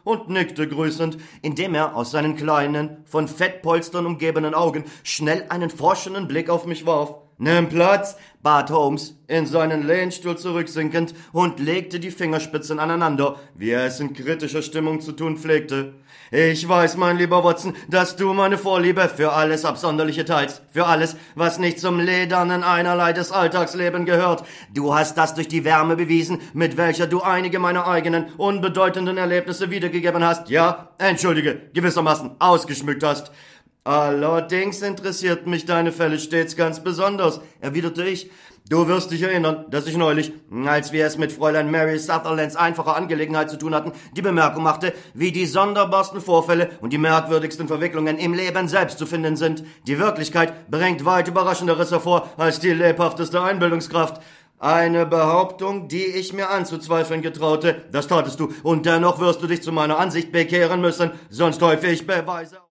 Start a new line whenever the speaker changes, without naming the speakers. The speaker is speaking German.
und nickte grüßend, indem er aus seinen kleinen, von Fettpolstern umgebenen Augen schnell einen forschenden Blick auf mich warf. »Nimm Platz«, bat Holmes, in seinen Lehnstuhl zurücksinkend und legte die Fingerspitzen aneinander, wie er es in kritischer Stimmung zu tun pflegte. »Ich weiß, mein lieber Watson, dass du meine Vorliebe für alles Absonderliche teilst, für alles, was nicht zum ledernen Einerlei des Alltagslebens gehört. Du hast das durch die Wärme bewiesen, mit welcher du einige meiner eigenen, unbedeutenden Erlebnisse wiedergegeben hast, ja, entschuldige, gewissermaßen ausgeschmückt hast.« »Allerdings interessiert mich deine Fälle stets ganz besonders«, erwiderte ich. »Du wirst dich erinnern, dass ich neulich, als wir es mit Fräulein Mary Sutherlands einfacher Angelegenheit zu tun hatten, die Bemerkung machte, wie die sonderbarsten Vorfälle und die merkwürdigsten Verwicklungen im Leben selbst zu finden sind. Die Wirklichkeit bringt weit Überraschenderes hervor als die lebhafteste Einbildungskraft.« Eine Behauptung, die ich mir anzuzweifeln getraute. Das tatest du, und dennoch wirst du dich zu meiner Ansicht bekehren müssen, sonst häufe ich Beweise.